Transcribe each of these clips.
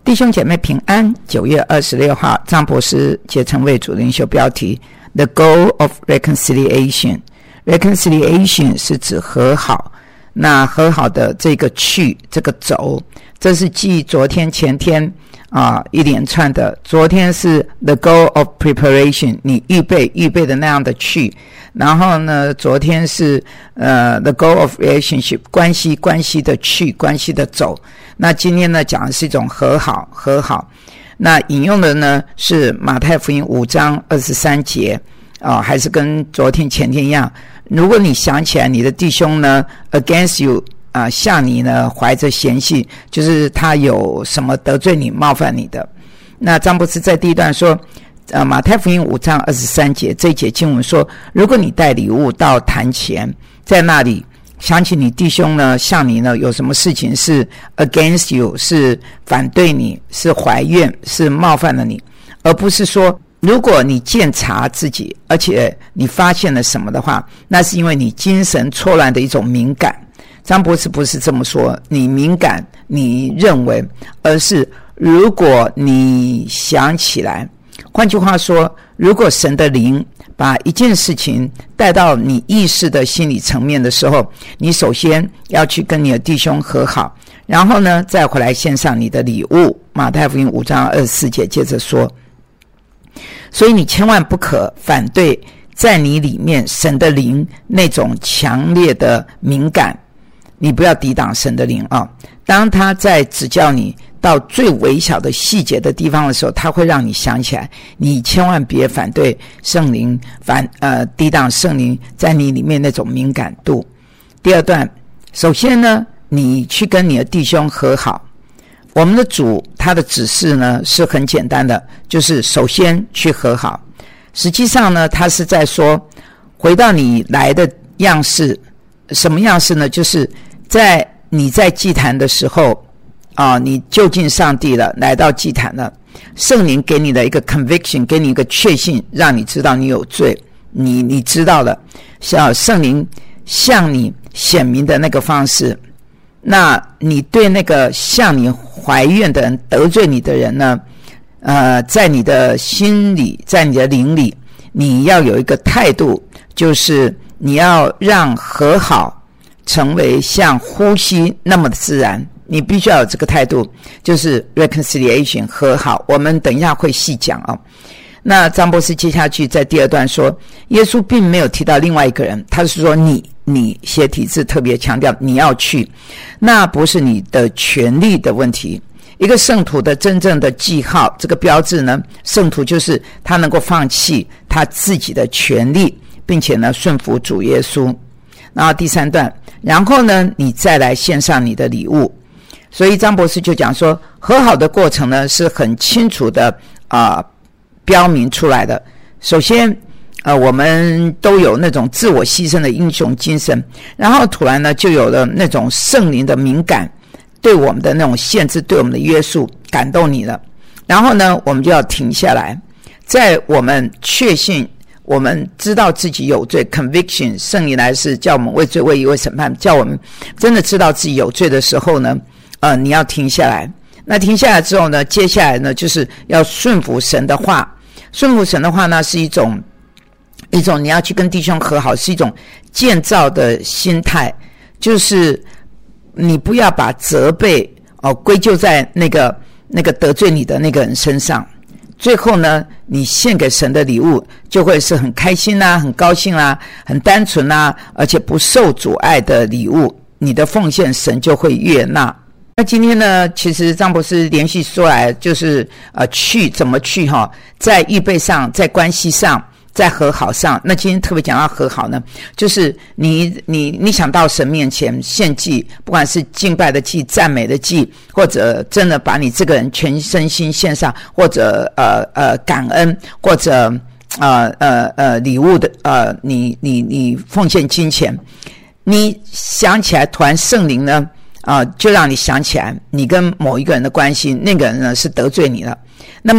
弟兄姐妹平安。9月26号，张博士竭诚为主灵修标题 The Goal of Reconciliation。 Reconciliation 是指和好，那和好的这个去这个走，这是继昨天前天一连串的。昨天是 The Goal of Preparation， 你预备的那样的去，然后呢昨天是The Goal of Relationship， 关系的去，关系的走。那今天呢讲的是一种和好。那引用的呢是马太福音5章23节还是跟昨天前天一样。如果你想起来你的弟兄呢 against you向你呢怀着嫌隙，就是他有什么得罪你冒犯你的。那张博士在第一段说马太福音5章23节，这一节经文说，如果你带礼物到坛前，在那里想起你弟兄呢向你呢有什么事情是 against you， 是反对你，是怀怨，是冒犯了你，而不是说如果你鉴察自己而且你发现了什么的话，那是因为你精神错乱的一种敏感。张博士不是这么说你敏感你认为，而是如果你想起来。换句话说，如果神的灵把一件事情带到你意识的心理层面的时候，你首先要去跟你的弟兄和好，然后呢再回来献上你的礼物。马太福音5章24节接着说，所以你千万不可反对在你里面神的灵那种强烈的敏感，你不要抵挡神的灵当他在指教你到最微小的细节的地方的时候，他会让你想起来，你千万别反对圣灵，抵挡圣灵在你里面那种敏感度。第二段，首先呢你去跟你的弟兄和好。我们的主他的指示呢是很简单的，就是首先去和好。实际上呢他是在说回到你来的样式。什么样式呢？就是你在祭坛的时候你就近上帝了，来到祭坛了，圣灵给你的一个 conviction， 给你一个确信，让你知道你有罪，你知道了，圣灵向你显明的那个方式。那你对那个向你怀怨的人，得罪你的人呢在你的心里，在你的灵里，你要有一个态度，就是你要让和好成为像呼吸那么的自然。你必须要有这个态度，就是 reconciliation 和好。我们等一下会细讲那张博士接下去在第二段说，耶稣并没有提到另外一个人，他是说你写体字特别强调你要去，那不是你的权利的问题。一个圣徒的真正的记号，这个标志呢，圣徒就是他能够放弃他自己的权利，并且呢顺服主耶稣。然后第三段，然后呢你再来献上你的礼物。所以张博士就讲说，和好的过程呢是很清楚的标明出来的。首先我们都有那种自我牺牲的英雄精神，然后突然呢就有了那种圣灵的敏感，对我们的那种限制，对我们的约束感动你了。然后呢我们就要停下来，在我们确信我们知道自己有罪 conviction， 圣灵来是叫我们为罪为义为审判，叫我们真的知道自己有罪的时候呢你要停下来。那停下来之后呢，接下来呢就是要顺服神的话。顺服神的话呢是一种你要去跟弟兄和好，是一种建造的心态，就是你不要把责备归咎在那个得罪你的那个人身上。最后呢你献给神的礼物就会是很开心很高兴很单纯而且不受阻碍的礼物，你的奉献神就会悦纳。那今天呢其实张博士连续说来就是怎么去在预备上，在关系上，在和好上。那今天特别讲到和好呢，就是你想到神面前献祭，不管是敬拜的祭、赞美的祭，或者真的把你这个人全身心献上，或者感恩，或者礼物的你奉献金钱，你想起来突然圣灵呢就让你想起来你跟某一个人的关系，那个人呢是得罪你了。那么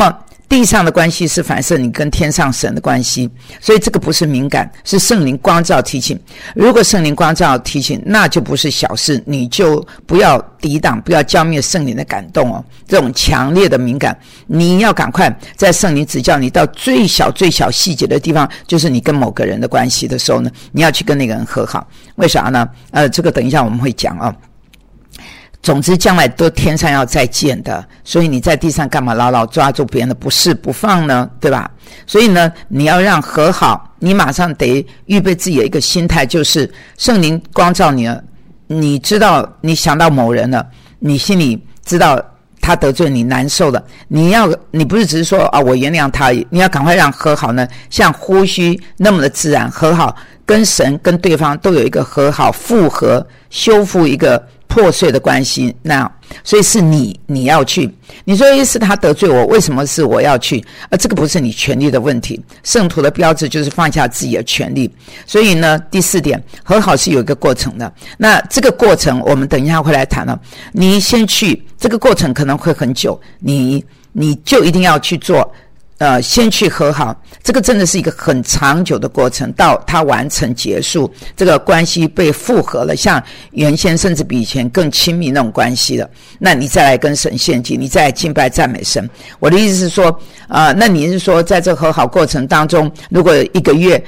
地上的关系是反射你跟天上神的关系，所以这个不是敏感，是圣灵光照提醒。如果圣灵光照提醒，那就不是小事，你就不要抵挡，不要浇灭圣灵的感动哦。这种强烈的敏感，你要赶快在圣灵指教你到最小最小细节的地方，就是你跟某个人的关系的时候呢，你要去跟那个人和好。为啥呢？这个等一下我们会讲哦。总之将来都天上要再见的，所以你在地上干嘛牢牢抓住别人的不是不放呢？对吧？所以呢，你要让和好，你马上得预备自己的一个心态，就是圣灵光照你了，你知道你想到某人了，你心里知道他得罪你难受了，你不是只是说啊我原谅他而已，你要赶快让和好呢像呼吸那么的自然，和好跟神跟对方都有一个和好复合修复一个破碎的关系。那所以是你要去，你说是他得罪我，为什么是我要去？这个不是你权利的问题，圣徒的标志就是放下自己的权利。所以呢，第4点，和好是有一个过程的，那这个过程我们等一下会来谈了。你先去，这个过程可能会很久，你就一定要去做，先去和好，这个真的是一个很长久的过程，到它完成结束，这个关系被复合了，像原先甚至比以前更亲密那种关系了，那你再来跟神献祭，你再来敬拜赞美神。我的意思是说那你是说在这和好过程当中，如果一个月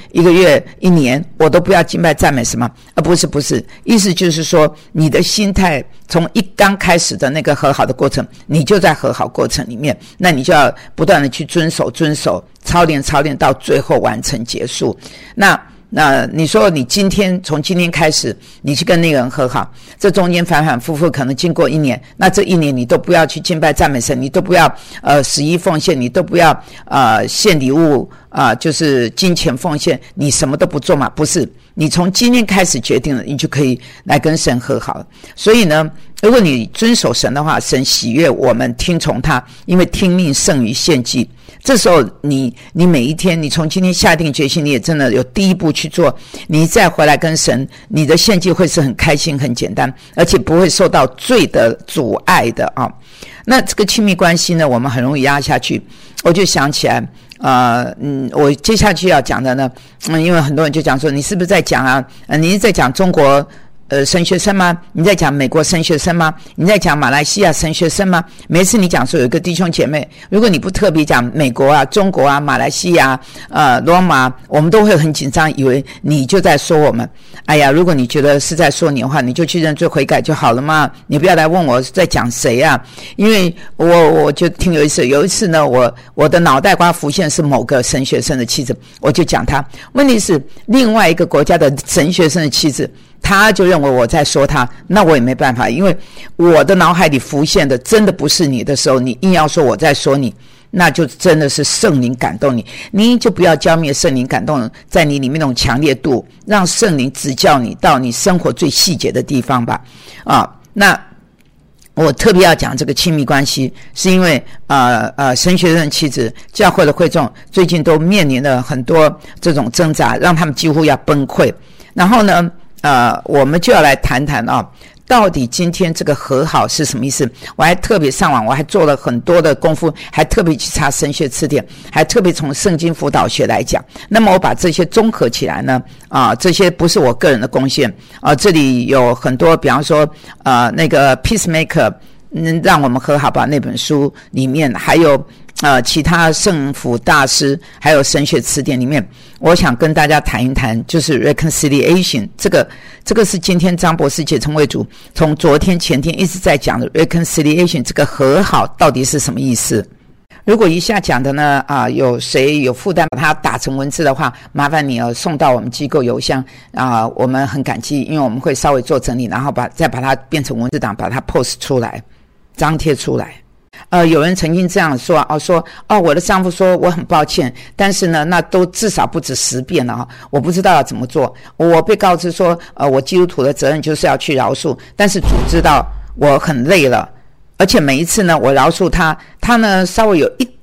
1年我都不要敬拜赞美什么？不是，意思就是说你的心态从刚开始的那个和好的过程，你就在和好过程里面，那你就要不断的去遵守操练到最后完成结束。那你说你从今天开始你去跟那个人和好，这中间反反复复可能经过1年，那这1年你都不要去敬拜赞美神，你都不要十一奉献，你都不要献礼物就是金钱奉献，你什么都不做嘛？不是，你从今天开始决定了，你就可以来跟神和好了。所以呢，如果你遵守神的话，神喜悦我们听从他，因为听命胜于献祭。这时候你每一天，你从今天下定决心，你也真的有第一步去做，你再回来跟神，你的献祭会是很开心很简单，而且不会受到罪的阻碍的啊。那这个亲密关系呢，我们很容易压下去。我就想起来我接下去要讲的呢，因为很多人就讲说，你是不是在讲你是在讲中国神学生吗？你在讲美国神学生吗？你在讲马来西亚神学生吗？每次你讲说有一个弟兄姐妹，如果你不特别讲美国中国马来西亚罗马，我们都会很紧张，以为你就在说我们。哎呀，如果你觉得是在说你的话，你就去认罪悔改就好了嘛，你不要来问我在讲谁啊。因为我就听有一次呢，我的脑袋瓜浮现是某个神学生的妻子，我就讲他。问题是另外一个国家的神学生的妻子，他就认为我在说他，那我也没办法，因为我的脑海里浮现的真的不是你的时候，你硬要说我在说你，那就真的是圣灵感动你，你就不要浇灭圣灵感动在你里面那种强烈度，让圣灵指教你到你生活最细节的地方吧。那我特别要讲这个亲密关系，是因为神学生妻子教会的会众最近都面临了很多这种挣扎，让他们几乎要崩溃。然后呢我们就要来谈谈到底今天这个和好是什么意思？我还特别上网，我还做了很多的功夫，还特别去查神学词典，还特别从圣经辅导学来讲。那么我把这些综合起来呢，这些不是我个人的贡献这里有很多，比方说那个 Peacemaker 让我们和好吧那本书里面，还有其他圣辅大师，还有神学词典里面，我想跟大家谈一谈，就是 reconciliation 这个是今天张博士解成为主从昨天前天一直在讲的 reconciliation 这个和好到底是什么意思。如果以下讲的呢有谁有负担把它打成文字的话，麻烦你送到我们机构邮箱我们很感激，因为我们会稍微做整理，然后再把它变成文字档，把它 post 出来，张贴出来。有人曾经这样说我的丈夫说我很抱歉，但是呢那都至少不止10遍了我不知道要怎么做。我被告知说我基督徒的责任就是要去饶恕，但是主知道我很累了，而且每一次呢我饶恕他呢稍微有一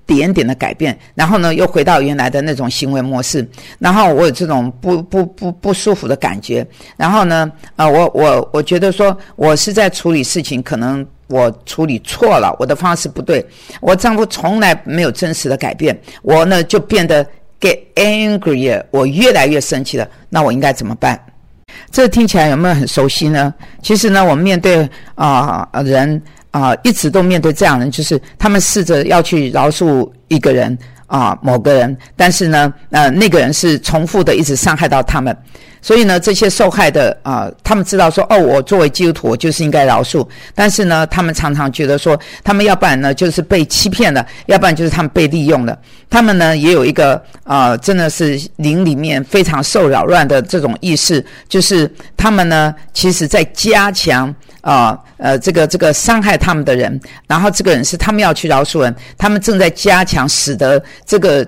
点点的改变，然后呢又回到原来的那种行为模式，然后我有这种不舒服的感觉，然后呢我觉得说我是在处理事情，可能我处理错了，我的方式不对，我丈夫从来没有真实的改变，我呢就变得 get angrier， 我越来越生气了，那我应该怎么办？这听起来有没有很熟悉呢？其实呢，我们面对人一直都面对这样的人，就是他们试着要去饶恕一个人某个人，但是呢那个人是重复的一直伤害到他们，所以呢这些受害的他们知道说我作为基督徒我就是应该饶恕，但是呢他们常常觉得说他们要不然呢就是被欺骗了，要不然就是他们被利用了，他们呢也有一个真的是灵里面非常受扰乱的这种意识，就是他们呢其实在加强这个伤害他们的人，然后这个人是他们要去饶恕人，他们正在加强使得这个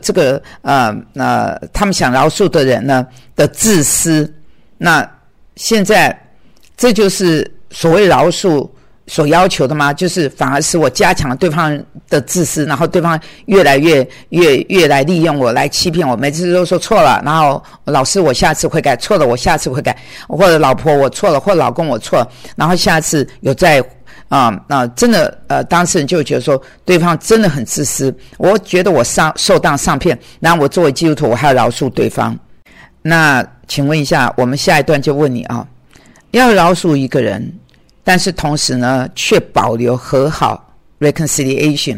他们想饶恕的人呢的自私。那现在这就是所谓饶恕所要求的吗？就是反而是我加强了对方的自私，然后对方越来利用我，来欺骗我，每次都说错了，然后老师我下次会改，错了我下次会改，或者老婆我错了，或者老公我错了，然后下次有再真的当事人就觉得说对方真的很自私，我觉得我受当上骗，然后我作为基督徒我还要饶恕对方。那请问一下，我们下一段就问你要饶恕一个人，但是同时呢却保留和好 reconciliation。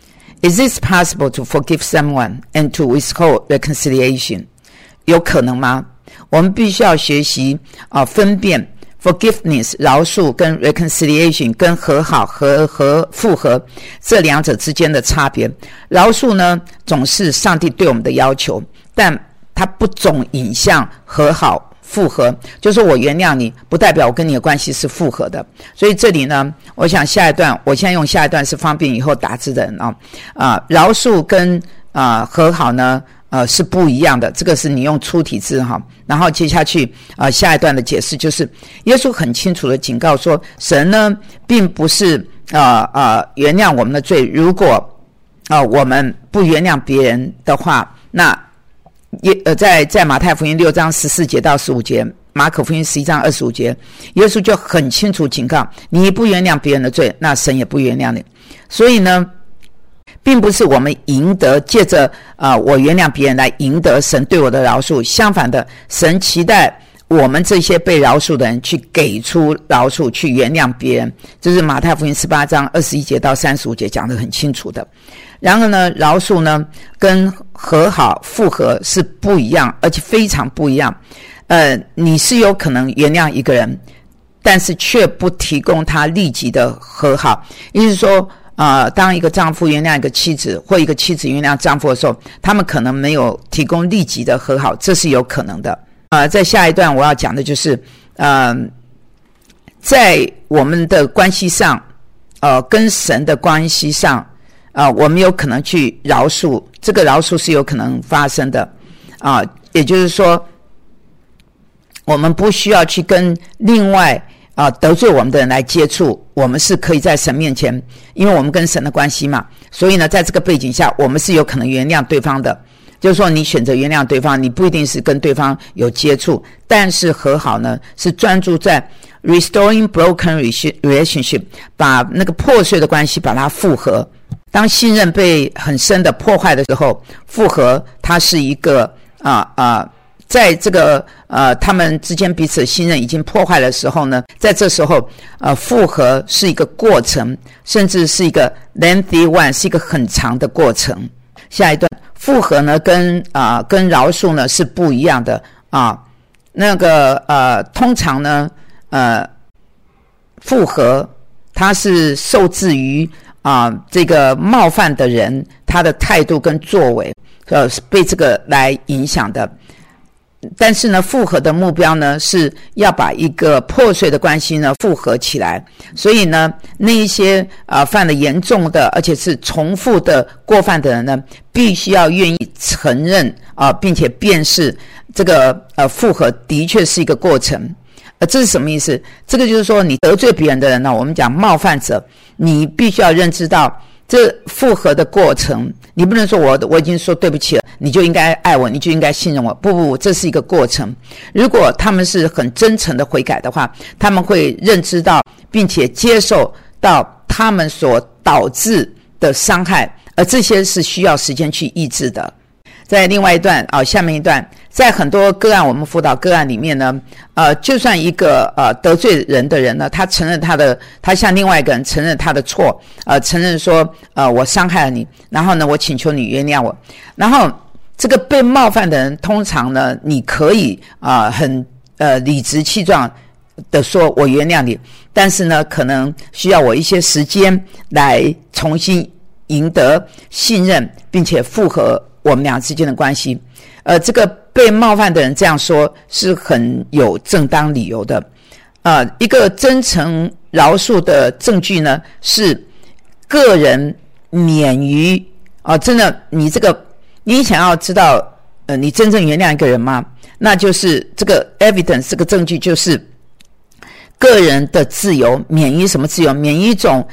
Is it possible to forgive someone and to withhold reconciliation？ 有可能吗？我们必须要学习分辨 forgiveness 饶恕跟 reconciliation 跟和好和复合这两者之间的差别。饶恕呢总是上帝对我们的要求，但它不总引向和好复合，就是说我原谅你不代表我跟你的关系是复合的。所以这里呢我想下一段，我现在用下一段是方便以后打字的人饶恕跟和好呢是不一样的，这个是你用粗体字然后接下去下一段的解释就是耶稣很清楚的警告说，神呢并不是原谅我们的罪，如果我们不原谅别人的话，那在马太福音6章14节到15节，马可福音11章25节，耶稣就很清楚警告，你不原谅别人的罪，那神也不原谅你。所以呢并不是我们赢得借着我原谅别人来赢得神对我的饶恕，相反的，神期待我们这些被饶恕的人去给出饶恕，去原谅别人，这是马太福音18章21节到35节讲得很清楚的。然而呢饶恕呢跟和好复合是不一样，而且非常不一样。你是有可能原谅一个人，但是却不提供他立即的和好，意思是说当一个丈夫原谅一个妻子，或一个妻子原谅丈夫的时候，他们可能没有提供立即的和好，这是有可能的。在下一段我要讲的就是在我们的关系上跟神的关系上我们有可能去饶恕，这个饶恕是有可能发生的也就是说我们不需要去跟另外得罪我们的人来接触，我们是可以在神面前，因为我们跟神的关系嘛，所以呢在这个背景下我们是有可能原谅对方的，就是说你选择原谅对方，你不一定是跟对方有接触，但是和好呢是专注在 restoring broken relationship， 把那个破碎的关系把它复合。当信任被很深的破坏的时候，复合它是一个在这个他们之间彼此的信任已经破坏的时候呢，在这时候复合是一个过程，甚至是一个 lengthy one， 是一个很长的过程。下一段复合呢跟饶恕呢是不一样的通常呢复合它是受制于这个冒犯的人他的态度跟作为被这个来影响的。但是呢复合的目标呢是要把一个破碎的关系呢复合起来，所以呢那一些犯了严重的而且是重复的过犯的人呢必须要愿意承认并且辨识这个复合的确是一个过程， 这是什么意思？这个就是说你得罪别人的人呢，我们讲冒犯者，你必须要认知到这复合的过程，你不能说我已经说对不起了，你就应该爱我，你就应该信任我。不，这是一个过程。如果他们是很真诚的悔改的话，他们会认知到并且接受到他们所导致的伤害，而这些是需要时间去抑制的。在另外一段下面一段，在很多个案，我们辅导个案里面呢，就算一个得罪人的人呢，他承认他向另外一个人承认他的错，承认说我伤害了你，然后呢，我请求你原谅我。然后这个被冒犯的人，通常呢，你可以很理直气壮的说我原谅你，但是呢，可能需要我一些时间来重新赢得信任，并且复合我们俩之间的关系。这个被冒犯的人这样说是很有正当理由的。一个真诚饶恕的证据呢，是个人免于真的你想要知道你真正原谅一个人吗？那就是这个 evidence 这个证据就是个人的自由，免于什么自由？免于一种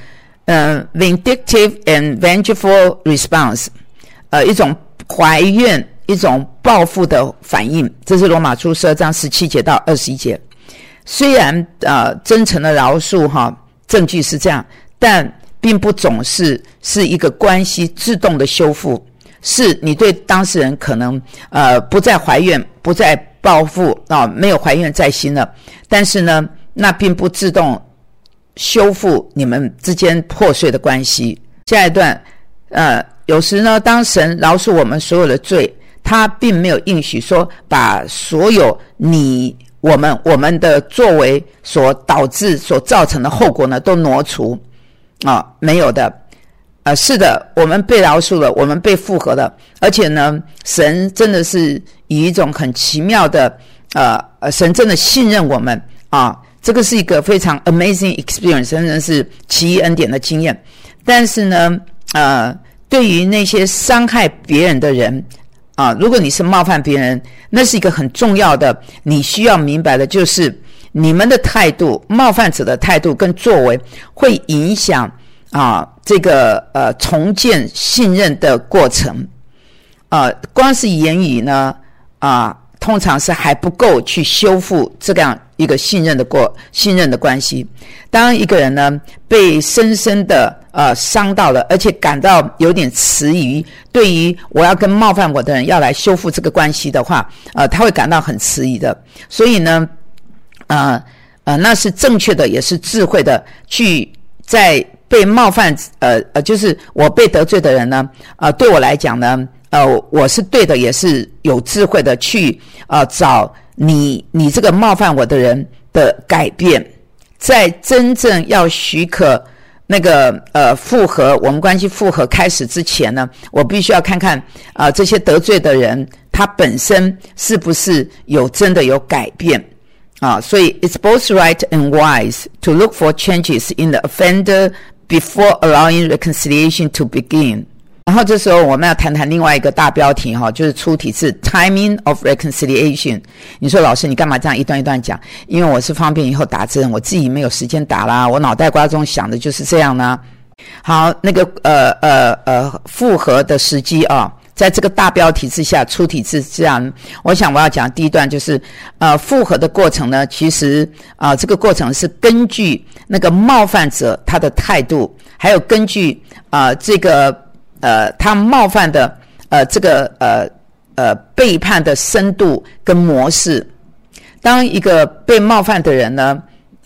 vindictive and vengeful response， 一种怀怨，一种报复的反应。这是罗马书12章17节到21节。虽然真诚的饶恕证据是这样，但并不总是一个关系自动的修复，是你对当事人可能不再怀怨，不再报复没有怀怨在心了，但是呢，那并不自动修复你们之间破碎的关系。下一段有时呢，当神饶恕我们所有的罪，他并没有应许说把所有我们的作为所导致所造成的后果呢都挪除没有的。是的，我们被饶恕了，我们被复合了，而且呢，神真的是以一种很奇妙的神真的信任我们这个是一个非常 amazing experience， 真的是奇异恩典的经验。但是呢对于那些伤害别人的人如果你是冒犯别人，那是一个很重要的，你需要明白的就是你们的态度，冒犯者的态度跟作为会影响这个重建信任的过程。光是言语呢通常是还不够去修复这样一个信任的关系。当一个人呢被深深的伤到了，而且感到有点迟疑，对于我要跟冒犯我的人要来修复这个关系的话他会感到很迟疑的。所以呢那是正确的，也是智慧的，去在被冒犯就是我被得罪的人呢对我来讲呢我是对的，也是有智慧的去找你这个冒犯我的人的改变。在真正要许可那个复合，我们关系复合开始之前呢，我必须要看看这些得罪的人他本身是不是真的有改变所以 it's both right and wise to look for changes in the offender before allowing reconciliation to begin。然后这时候我们要谈谈另外一个大标题就是出题是 timing of reconciliation。 你说老师你干嘛这样一段一段讲？因为我是方便以后打字，我自己没有时间打啦，我脑袋瓜中想的就是这样呢。好，那个复合的时机在这个大标题之下，出题之下，我想我要讲第一段就是复合的过程呢，其实这个过程是根据那个冒犯者他的态度，还有根据这个他冒犯的这个背叛的深度跟模式。当一个被冒犯的人呢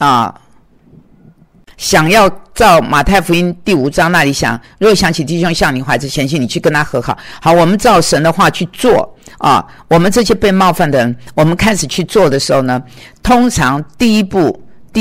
想要照马太福音第5章那里想，如果想起弟兄向你怀着嫌隙，你去跟他和好。好，我们照神的话去做我们这些被冒犯的人，我们开始去做的时候呢，通常第一步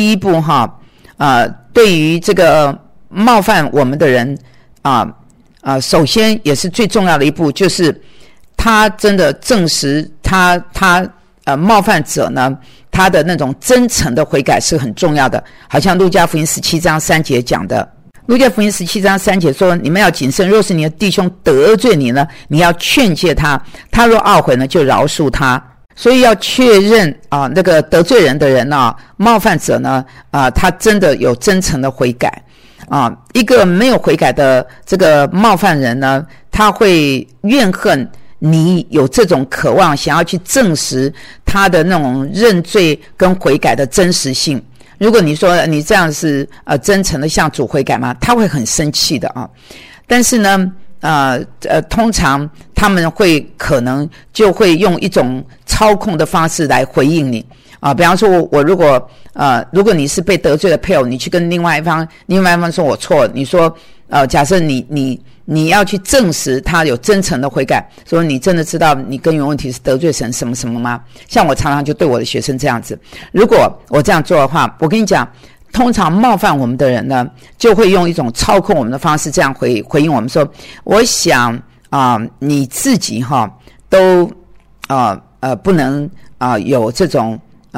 对于这个冒犯我们的人首先也是最重要的一步，就是他真的证实他冒犯者呢他的那种真诚的悔改是很重要的。好像路加福音17章3节讲的，路加福音17章3节说，你们要谨慎，若是你的弟兄得罪你呢，你要劝诫他，他若懊悔呢，就饶恕他。 所以要确认那个得罪人的人冒犯者呢他真的有真诚的悔改一个没有悔改的这个冒犯人呢，他会怨恨你有这种渴望想要去证实他的那种认罪跟悔改的真实性。如果你说你这样是真诚的向主悔改吗？他会很生气的但是呢通常他们可能就会用一种操控的方式来回应你比方说我如果你是被得罪的配偶，你去跟另外一方说我错了，你说假设你要去证实他有真诚的悔改，说你真的知道你根源问题是得罪神什么什么吗？像我常常就对我的学生这样子，如果我这样做的话，我跟你讲，通常冒犯我们的人呢，就会用一种操控我们的方式这样回应我们说，我想你自己都不能有这种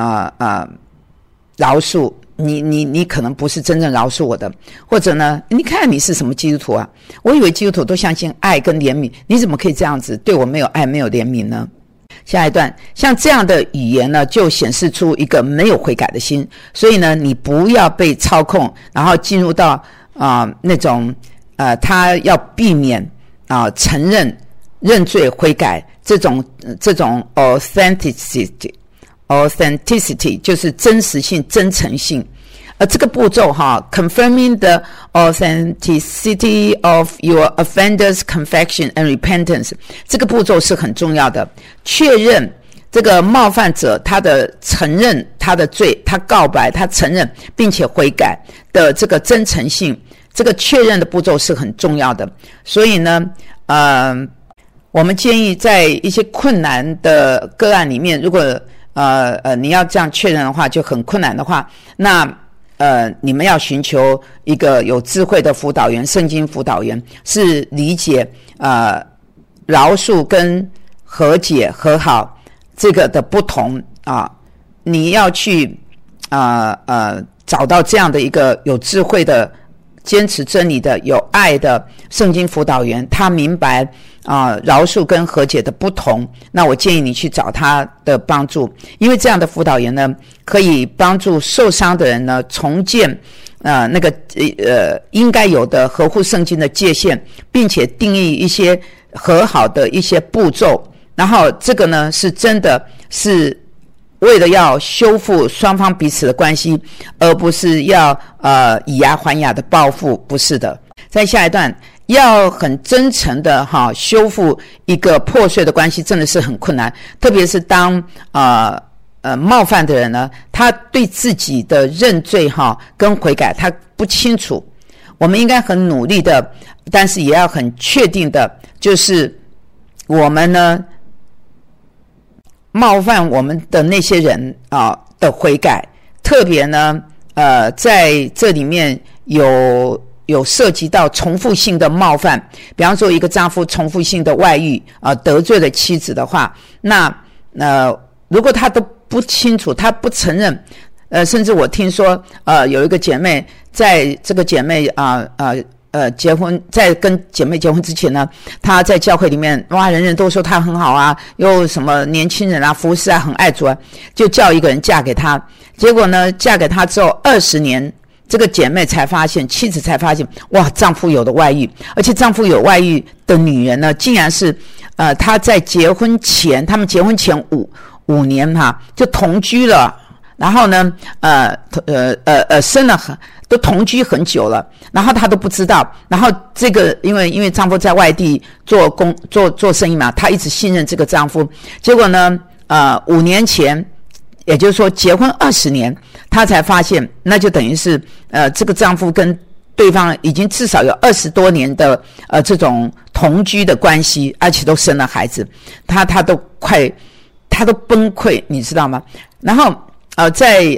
饶恕你可能不是真正饶恕我的，或者呢，你看你是什么基督徒啊？我以为基督徒都相信爱跟怜悯，你怎么可以这样子对我没有爱没有怜悯呢？下一段，像这样的语言呢，就显示出一个没有悔改的心，所以呢，你不要被操控，然后进入到那种他要避免承认认罪悔改这种authenticity 就是真实性真诚性这个步骤confirming the authenticity of your offender's confession and repentance 这个步骤是很重要的，确认这个冒犯者他的承认他的罪，他告白他承认并且悔改的这个真诚性，这个确认的步骤是很重要的。所以呢我们建议在一些困难的个案里面，如果你要这样确认的话就很困难的话，那你们要寻求一个有智慧的辅导员，圣经辅导员，是理解饶恕跟和解和好这个的不同你要去找到这样的一个有智慧的坚持真理的有爱的圣经辅导员，他明白饶恕跟和解的不同，那我建议你去找他的帮助，因为这样的辅导员呢，可以帮助受伤的人呢重建那个应该有的合乎圣经的界限，并且定义一些和好的一些步骤，然后这个呢是真的是为了要修复双方彼此的关系，而不是要以牙还牙的报复，不是的。在下一段，要很真诚的修复一个破碎的关系真的是很困难，特别是当冒犯的人呢，他对自己的认罪跟悔改他不清楚，我们应该很努力的，但是也要很确定的，就是我们呢冒犯我们的那些人的悔改，特别呢在这里面有涉及到重复性的冒犯，比方说一个丈夫重复性的外遇得罪了妻子的话，那如果他都不清楚，他不承认甚至我听说有一个姐妹，在这个姐妹结婚，在跟姐妹结婚之前呢，她在教会里面人人都说她很好啊，又什么年轻人服侍很爱主就叫一个人嫁给她，结果呢嫁给她之后20年，这个姐妹才发现，妻子才发现，丈夫有的外遇，而且丈夫有外遇的女人呢，竟然是她在结婚前，他们结婚前5年就同居了，然后呢生了都同居很久了，然后她都不知道，然后这个因为丈夫在外地做生意嘛，她一直信任这个丈夫，结果呢5年前，也就是说结婚20年，她才发现，那就等于是这个丈夫跟对方已经至少有20多年的这种同居的关系，而且都生了孩子，她都崩溃，你知道吗？然后在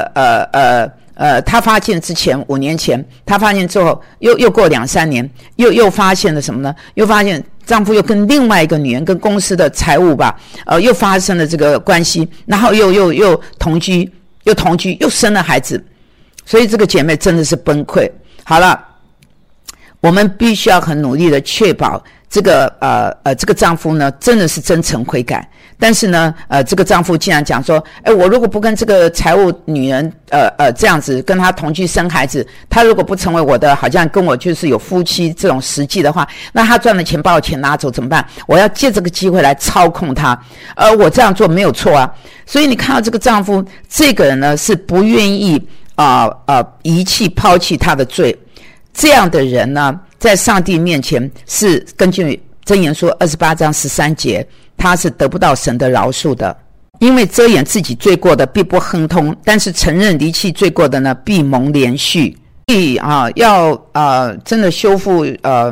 她发现之前5年前，她发现之后又过2-3年，又发现了什么呢？又发现丈夫又跟另外一个女人，跟公司的财务吧又发生了这个关系，然后又同居又生了孩子，所以这个姐妹真的是崩溃。好了，我们必须要很努力的确保这个丈夫呢真的是真诚悔改， 但是呢这个丈夫竟然讲说，我如果不跟这个财务女人这样子跟她同居生孩子，她如果不成为我的好像跟我就是有夫妻这种实际的话，那她赚的钱把我钱拿走怎么办？我要借这个机会来操控她，我这样做没有错啊。所以你看到这个丈夫这个人呢是不愿意遗弃抛弃他的罪，这样的人呢在上帝面前是根据箴言书28章13节，他是得不到神的饶恕的。因为遮掩自己罪过的必不亨通，但是承认离弃罪过的呢必蒙连续。所以要真的修复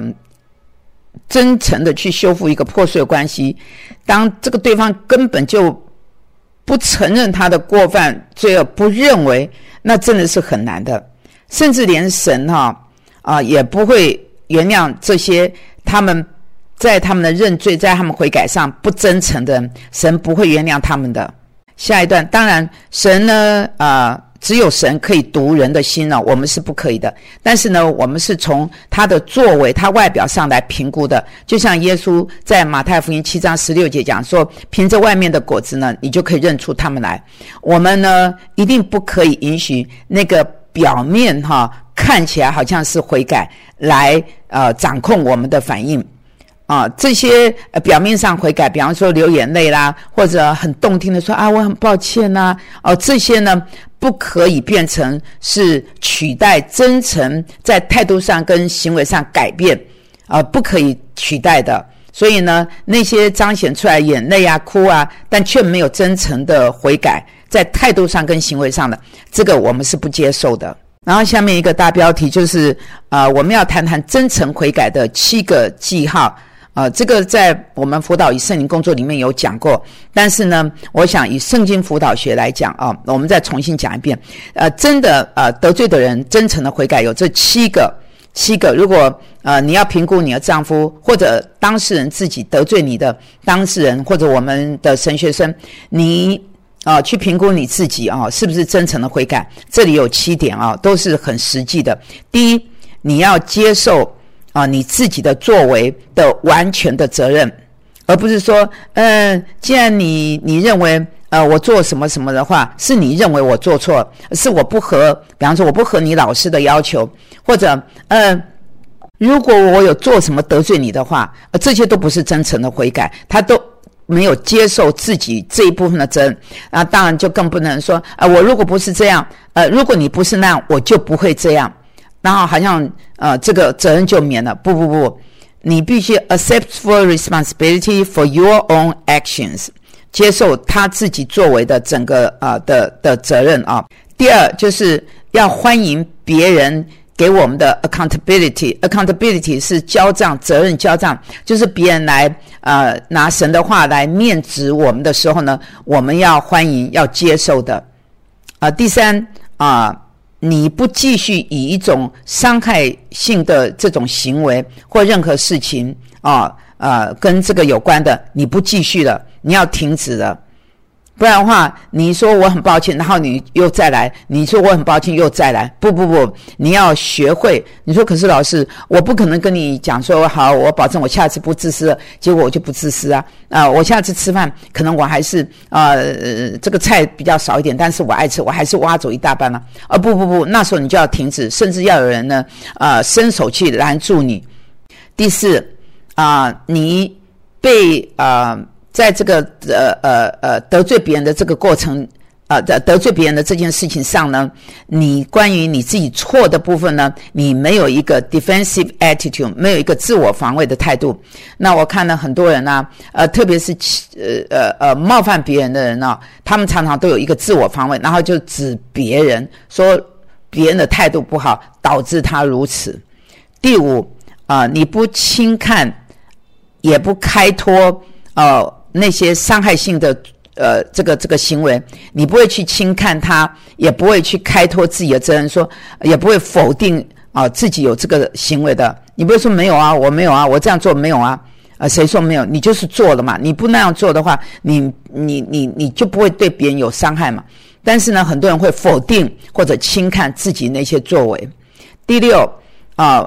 真诚的去修复一个破碎的关系，当这个对方根本就不承认他的过犯罪恶，不认为，那真的是很难的。甚至连神也不会原谅这些他们在他们的认罪在他们悔改上不真诚的人，神不会原谅他们的。下一段，当然神呢只有神可以读人的心我们是不可以的。但是呢我们是从他的作为他外表上来评估的，就像耶稣在马太福音7章16节讲说，凭着外面的果子呢你就可以认出他们来。我们呢一定不可以允许那个表面看起来好像是悔改来掌控我们的反应这些表面上悔改，比方说流眼泪啦，或者很动听的说我很抱歉啊这些呢不可以变成是取代真诚在态度上跟行为上改变不可以取代的。所以呢那些彰显出来眼泪哭但却没有真诚的悔改在态度上跟行为上的，这个我们是不接受的。然后下面一个大标题就是我们要谈谈真诚悔改的7个记号这个在我们辅导与圣灵工作里面有讲过，但是呢我想以圣经辅导学来讲我们再重新讲一遍真的得罪的人真诚的悔改有这7个。如果你要评估你的丈夫或者当事人自己得罪你的当事人，或者我们的神学生，你去评估你自己是不是真诚的悔改，这里有7点都是很实际的。第一，你要接受你自己的作为的完全的责任，而不是说既然你认为我做什么什么的话，是你认为我做错，是我不合，比方说我不合你老师的要求，或者如果我有做什么得罪你的话，这些都不是真诚的悔改，他都没有接受自己这一部分的责任当然就更不能说我如果不是这样如果你不是那样我就不会这样，然后好像这个责任就免了。不，你必须 accept full responsibility for your own actions， 接受他自己作为的整个的责任第二，就是要欢迎别人给我们的 accountability 是交账，责任交账，就是别人来拿神的话来面指我们的时候呢，我们要欢迎要接受的第三你不继续以一种伤害性的这种行为或任何事情跟这个有关的，你不继续了，你要停止了。不然的话，你说我很抱歉，然后你又再来，你说我很抱歉又再来，不，你要学会。你说可是老师，我不可能跟你讲说好，我保证我下次不自私了，结果我就不自私我下次吃饭可能我还是这个菜比较少一点，但是我爱吃，我还是挖走一大半了不，那时候你就要停止，甚至要有人呢伸手去拦住你。第四你被在这个得罪别人的这个过程得罪别人的这件事情上呢，你关于你自己错的部分呢，你没有一个 defensive attitude， 没有一个自我防卫的态度。那我看了很多人特别是冒犯别人的人他们常常都有一个自我防卫，然后就指别人说别人的态度不好导致他如此。第五你不轻看也不开脱那些伤害性的这个行为，你不会去轻看他，也不会去开脱自己的责任，说也不会否定自己有这个行为的。你不会说没有我没有我这样做没有谁说没有？你就是做了嘛。你不那样做的话，你就不会对别人有伤害嘛。但是呢，很多人会否定或者轻看自己那些作为。第六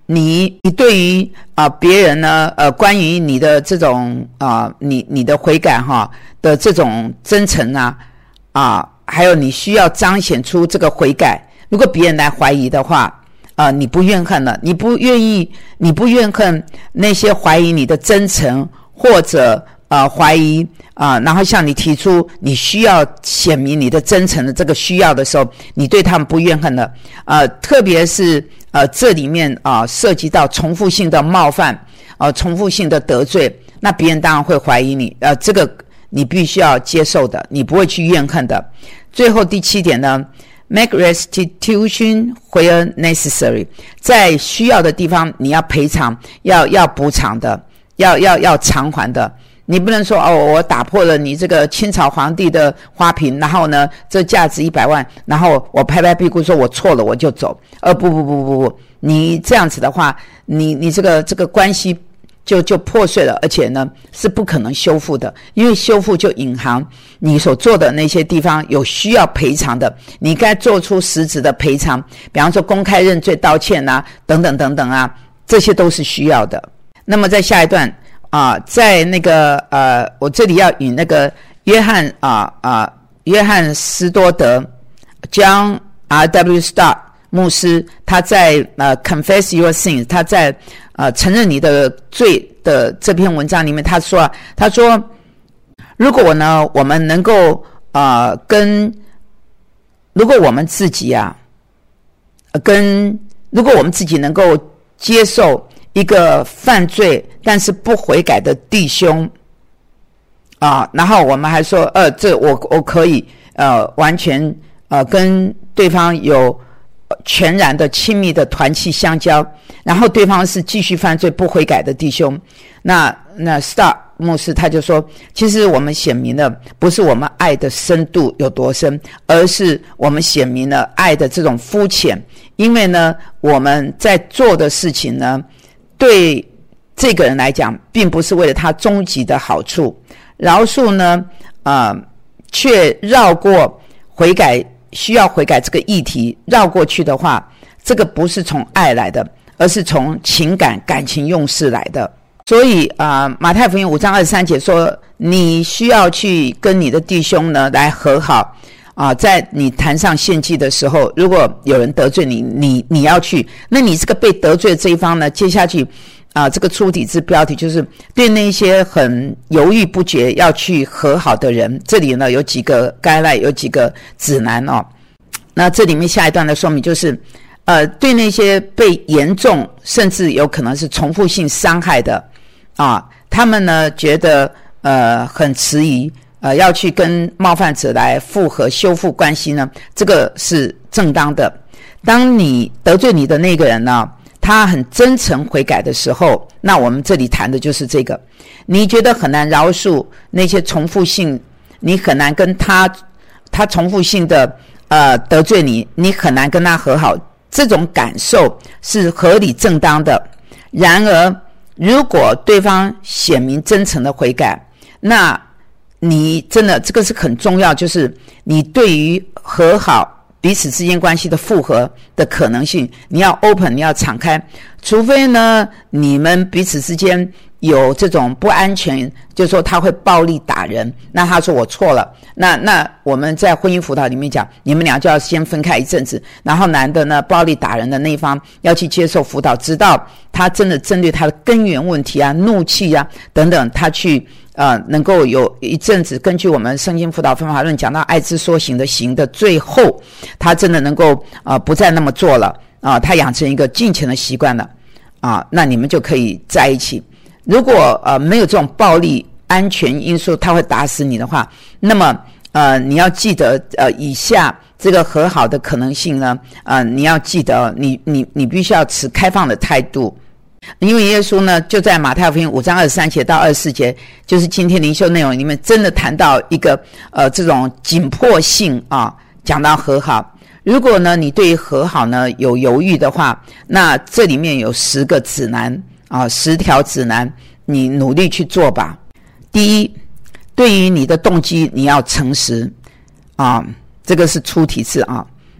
你对于别人呢关于你的这种你的悔改的这种真诚还有你需要彰显出这个悔改。如果别人来怀疑的话你不怨恨了，你不怨恨那些怀疑你的真诚或者怀疑然后向你提出你需要显明你的真诚的这个需要的时候，你对他们不怨恨了。特别是这里面涉及到重复性的冒犯重复性的得罪，那别人当然会怀疑你这个你必须要接受的，你不会去怨恨的。最后第7点呢，Make restitution where necessary， 在需要的地方你要赔偿，要补偿的，要偿还的。你不能说我打破了你这个清朝皇帝的花瓶，然后呢这价值100万，然后我拍拍屁股说我错了我就走。不，你这样子的话，你这个关系就破碎了，而且呢是不可能修复的，因为修复就隐含你所做的那些地方有需要赔偿的，你该做出实质的赔偿，比方说公开认罪道歉等等这些都是需要的。那么在下一段在那个我这里要引那个约翰斯多德 John R.W. Stott 牧师，他在Confess Your Sins， 他在承认你的罪的这篇文章里面，他说如果呢我们能够如果我们自己如果我们自己能够接受一个犯罪但是不悔改的弟兄然后我们还说这我可以完全跟对方有全然的亲密的团契相交，然后对方是继续犯罪不悔改的弟兄，那 Stott 牧师他就说，其实我们显明了不是我们爱的深度有多深，而是我们显明了爱的这种肤浅。因为呢我们在做的事情呢对这个人来讲并不是为了他终极的好处，饶恕呢却绕过悔改需要悔改这个议题绕过去的话，这个不是从爱来的，而是从感情用事来的。所以马太福音5章23节说，你需要去跟你的弟兄呢来和好在你坛上献祭的时候，如果有人得罪你要去，那你这个被得罪的这一方呢，接下去这个出体字标题就是对那些很犹豫不决要去和好的人，这里呢有几个guideline，有几个指南那这里面下一段的说明就是对那些被严重甚至有可能是重复性伤害的他们呢觉得很迟疑要去跟冒犯者来复合修复关系呢，这个是正当的。当你得罪你的那个人呢他很真诚悔改的时候，那我们这里谈的就是这个。你觉得很难饶恕那些重复性，你很难跟他重复性的得罪你很难跟他和好，这种感受是合理正当的。然而如果对方显明真诚的悔改，那你真的这个是很重要，就是你对于和好彼此之间关系的复合的可能性，你要 open， 你要敞开，除非呢你们彼此之间有这种不安全，就是说他会暴力打人，那他说我错了，那我们在婚姻辅导里面讲，你们俩就要先分开一阵子，然后男的呢暴力打人的那一方要去接受辅导，直到他真的针对他的根源问题怒气等等，他去能够有一阵子，根据我们圣经辅导方法论讲到爱之所行的行的最后，他真的能够不再那么做了他养成一个敬虔的习惯了那你们就可以在一起。如果没有这种暴力安全因素他会打死你的话，那么你要记得以下这个和好的可能性呢你要记得你必须要持开放的态度。因为耶稣呢就在马太福音5章23节到24节，就是今天灵修内容里面真的谈到一个这种紧迫性讲到和好。如果呢你对于和好呢有犹豫的话，那这里面有10个指南10条指南，你努力去做吧。第一，对于你的动机你要诚实这个是出题字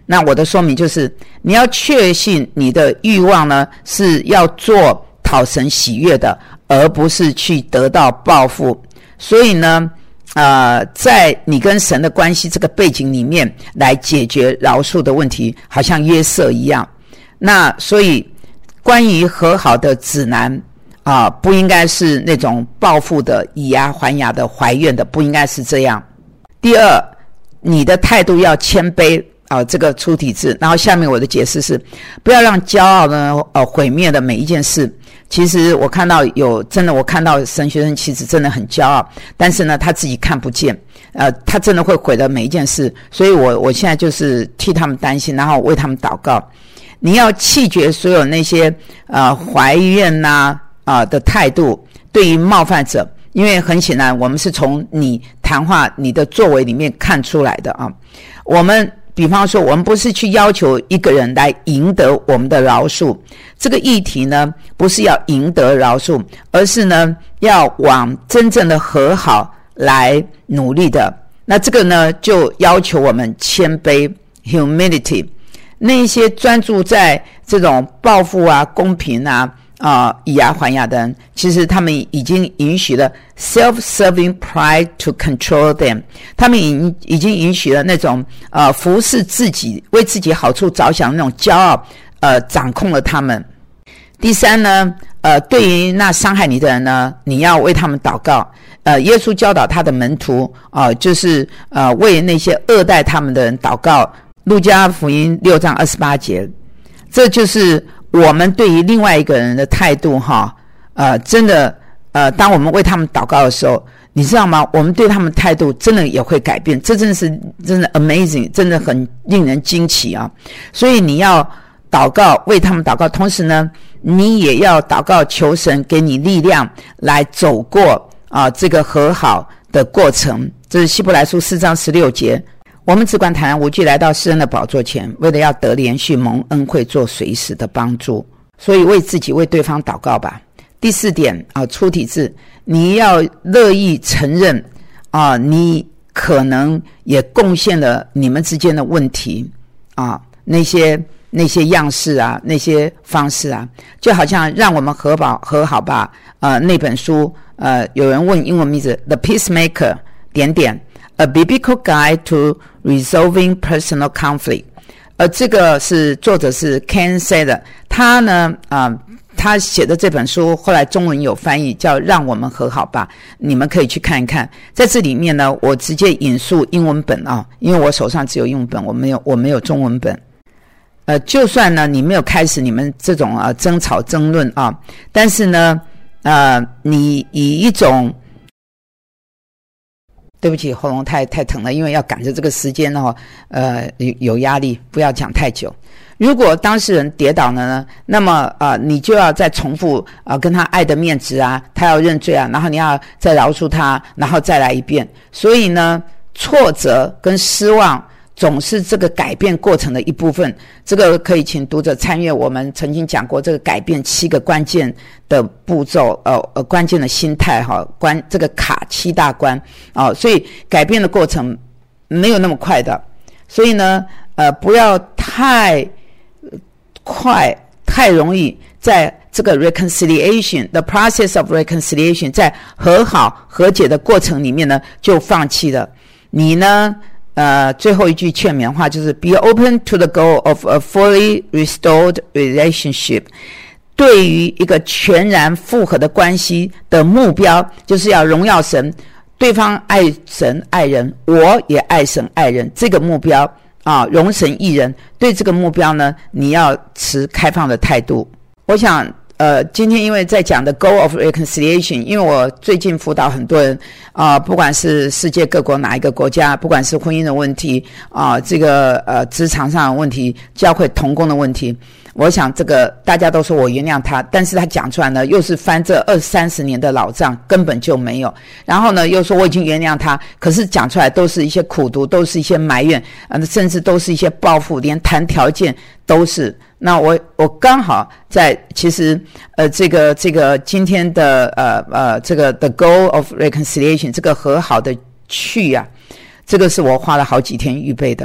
那我的说明就是，你要确信你的欲望呢是要做讨神喜悦的，而不是去得到报复。所以呢在你跟神的关系这个背景里面来解决饶恕的问题，好像约瑟一样。那所以关于和好的指南不应该是那种报复的、以牙还牙的、怀怨的，不应该是这样。第二，你的态度要谦卑这个出体字。然后下面我的解释是，不要让骄傲呢毁灭的每一件事。其实我看到我看到神学生妻子真的很骄傲，但是呢他自己看不见，他真的会毁了每一件事。所以我现在就是替他们担心，然后为他们祷告。你要弃绝所有那些怀怨的态度，对于冒犯者，因为很显然我们是从你谈话你的作为里面看出来的我们比方说，我们不是去要求一个人来赢得我们的饶恕，这个议题呢不是要赢得饶恕，而是呢要往真正的和好来努力的。那这个呢就要求我们谦卑 humility。 那些专注在这种报复公平以牙还牙的人，其实他们已经允许了 self-serving pride to control them， 他们已经允许了那种服侍自己、为自己好处着想的那种骄傲掌控了他们。第三呢对于那伤害你的人呢，你要为他们祷告。耶稣教导他的门徒就是为那些恶待他们的人祷告。路加福音6章28节，这就是我们对于另外一个人的态度真的当我们为他们祷告的时候，你知道吗？我们对他们态度真的也会改变，这真的 amazing， 真的很令人惊奇所以你要祷告，为他们祷告，同时呢你也要祷告，求神给你力量来走过这个和好的过程。这是希伯来书4章16节。我们只管坦然无惧来到施恩的宝座前，为了要得连续蒙恩惠，做随时的帮助。所以为自己为对方祷告吧。第四点出体字，你要乐意承认你可能也贡献了你们之间的问题那些样式那些方式就好像让我们和好吧那本书有人问英文名字 The Peacemaker A Biblical Guide to Resolving Personal Conflict。这个作者是 Ken Sader， 他呢他写的这本书后来中文有翻译叫让我们和好吧，你们可以去看一看。在这里面呢我直接引述英文本因为我手上只有英文本，我没有中文本。就算呢你没有开始你们这种争吵争论但是呢你以一种对不起，喉咙太疼了，因为要赶着这个时间有压力，不要讲太久。如果当事人跌倒了呢，那么你就要再重复跟他爱的面子他要认罪然后你要再饶恕他，然后再来一遍。所以呢，挫折跟失望总是这个改变过程的一部分。这个可以请读者参阅我们曾经讲过这个改变7个关键的步骤关键的心态这个卡7大关所以改变的过程没有那么快的。所以呢不要太快太容易在这个 reconciliation the process of reconciliation 在和好和解的过程里面呢就放弃了。你呢最后一句劝勉话就是 Be open to the goal of a fully restored relationship。 对于一个全然复合的关系的目标，就是要荣耀神，对方爱神爱人，我也爱神爱人，这个目标容神益人，对这个目标呢你要持开放的态度。我想今天因为在讲的 Goal of Reconciliation， 因为我最近辅导很多人不管是世界各国哪一个国家，不管是婚姻的问题这个职场上的问题，教会同工的问题，我想这个大家都说我原谅他，但是他讲出来呢又是翻这20-30年的老账，根本就没有。然后呢又说我已经原谅他，可是讲出来都是一些苦毒，都是一些埋怨甚至都是一些报复，连谈条件都是。那我刚好在其实这个今天的这个 The Goal of Reconciliation 这个和好的这个是我花了好几天预备的。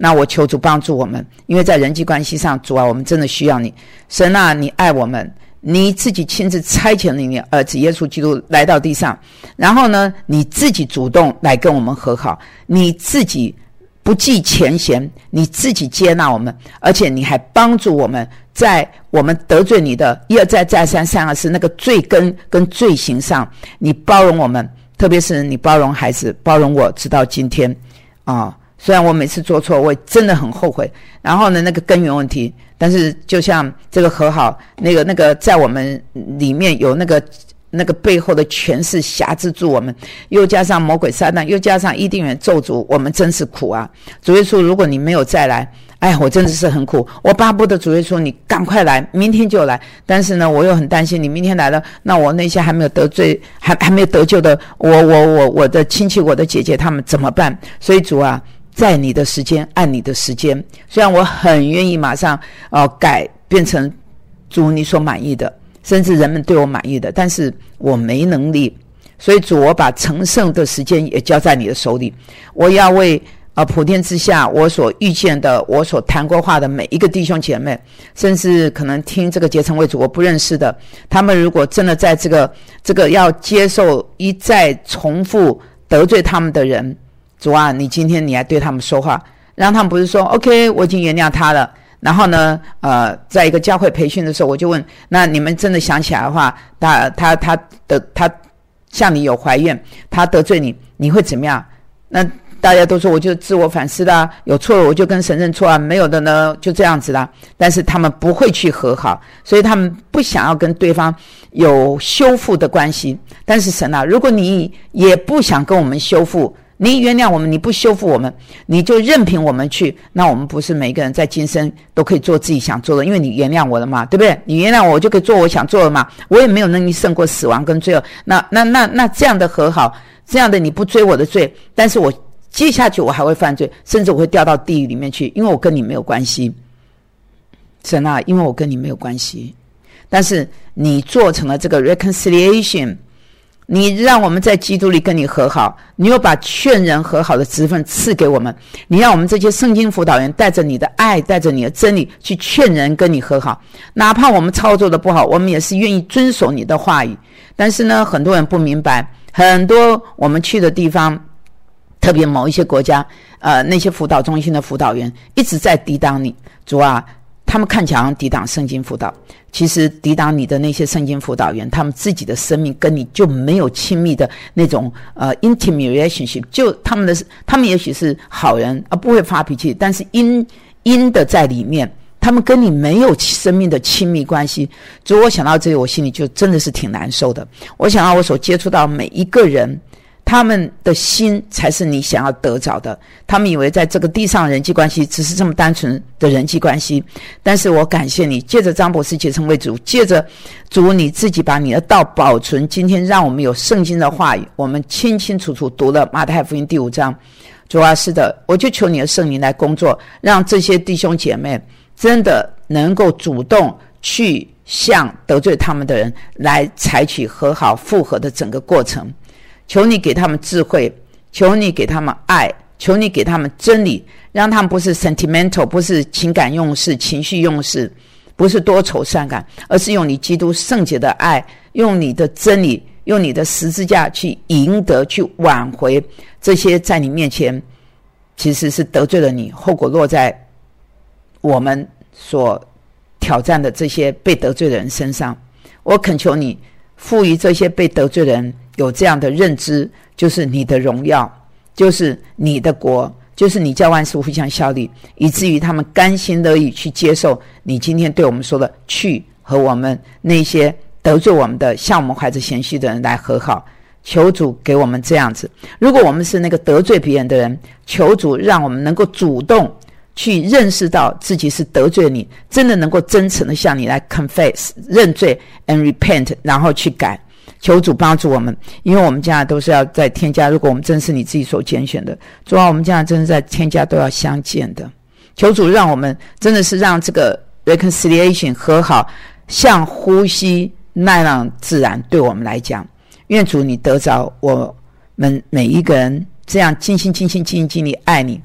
那我求主帮助我们，因为在人际关系上，主啊，我们真的需要你。神啊，你爱我们，你自己亲自差遣了你的儿子耶稣基督来到地上，然后呢，你自己主动来跟我们和好，你自己不计前嫌，你自己接纳我们，而且你还帮助我们在我们得罪你的一而再再三三而四那个罪根跟罪行上，你包容我们，特别是你包容孩子，包容我直到今天啊。虽然我每次做错，我也真的很后悔。然后呢，那个根源问题，但是就像这个和好，那个在我们里面有那个背后的权势辖制住我们，又加上魔鬼撒旦，又加上伊甸园咒诅，我们真是苦啊！主耶稣，如果你没有再来，哎，我真的是很苦。我巴不得主耶稣你赶快来，明天就来。但是呢，我又很担心你明天来了，那我那些还没有得罪、还没有得救的，我的亲戚、我的姐姐他们怎么办？所以主啊，在你的时间，按你的时间。虽然我很愿意马上改变成主你所满意的，甚至人们对我满意的，但是我没能力。所以主，我把成圣的时间也交在你的手里。我要为普天之下我所遇见的，我所谈过话的每一个弟兄姐妹，甚至可能听这个结成为主我不认识的，他们如果真的在这个要接受一再重复得罪他们的人，主啊，你今天你来对他们说话，让他们不是说 OK 我已经原谅他了，然后呢在一个教会培训的时候我就问，那你们真的想起来的话，他向你有怀怨，他得罪你，你会怎么样？那大家都说我就自我反思啦，有错了我就跟神认错啊，没有的呢就这样子啦。但是他们不会去和好，所以他们不想要跟对方有修复的关系。但是神啊，如果你也不想跟我们修复，你原谅我们，你不修复我们，你就任凭我们去，那我们不是每一个人在今生都可以做自己想做的，因为你原谅我了嘛，对不对？你原谅我，我就可以做我想做的嘛，我也没有能力胜过死亡跟罪恶。那这样的和好，这样的你不追我的罪，但是我接下去我还会犯罪，甚至我会掉到地狱里面去，因为我跟你没有关系。神啊，因为我跟你没有关系，但是你做成了这个 reconciliation， 你让我们在基督里跟你和好，你又把劝人和好的职分赐给我们，你让我们这些圣经辅导员带着你的爱，带着你的真理去劝人跟你和好，哪怕我们操作的不好，我们也是愿意遵守你的话语。但是呢，很多人不明白，很多我们去的地方，特别某一些国家那些辅导中心的辅导员一直在抵挡你。主啊，他们看起来好像抵挡圣经辅导，其实抵挡你的那些圣经辅导员，他们自己的生命跟你就没有亲密的那种intimate relationship， 就他们也许是好人不会发脾气，但是阴的在里面，他们跟你没有生命的亲密关系。主，我想到这里，我心里就真的是挺难受的。我想到我所接触到每一个人，他们的心才是你想要得着的。他们以为在这个地上人际关系只是这么单纯的人际关系，但是我感谢你，借着张博士结成为主，借着主你自己把你的道保存，今天让我们有圣经的话语，我们清清楚楚读了马太福音第5章。主啊，是的，我就求你的圣灵来工作，让这些弟兄姐妹真的能够主动去向得罪他们的人来采取和好复合的整个过程。求你给他们智慧，求你给他们爱，求你给他们真理，让他们不是 sentimental， 不是情感用事、情绪用事，不是多愁善感，而是用你基督圣洁的爱，用你的真理，用你的十字架去赢得、去挽回这些在你面前其实是得罪了你，后果落在我们所挑战的这些被得罪的人身上。我恳求你赋予这些被得罪的人有这样的认知，就是你的荣耀，就是你的国，就是你叫万事互相效力，以至于他们甘心乐意去接受你今天对我们说的，去和我们那些得罪我们的向我们怀着嫌隙的人来和好。求主给我们这样子。如果我们是那个得罪别人的人，求主让我们能够主动去认识到自己是得罪你，真的能够真诚的向你来 confess 认罪 and repent， 然后去改。求主帮助我们，因为我们将来都是要在天家，如果我们真是你自己所拣选的，主啊，我们将来真是在天家都要相见的。求主让我们真的是让这个 reconciliation 和好像呼吸那样自然，对我们来讲，愿主你得着我们每一个人这样尽心尽力爱你，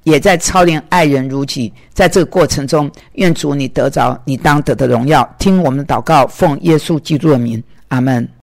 也在操练爱人如己。在这个过程中，愿主你得着你当得的荣耀。听我们的祷告，奉耶稣基督的名，阿们。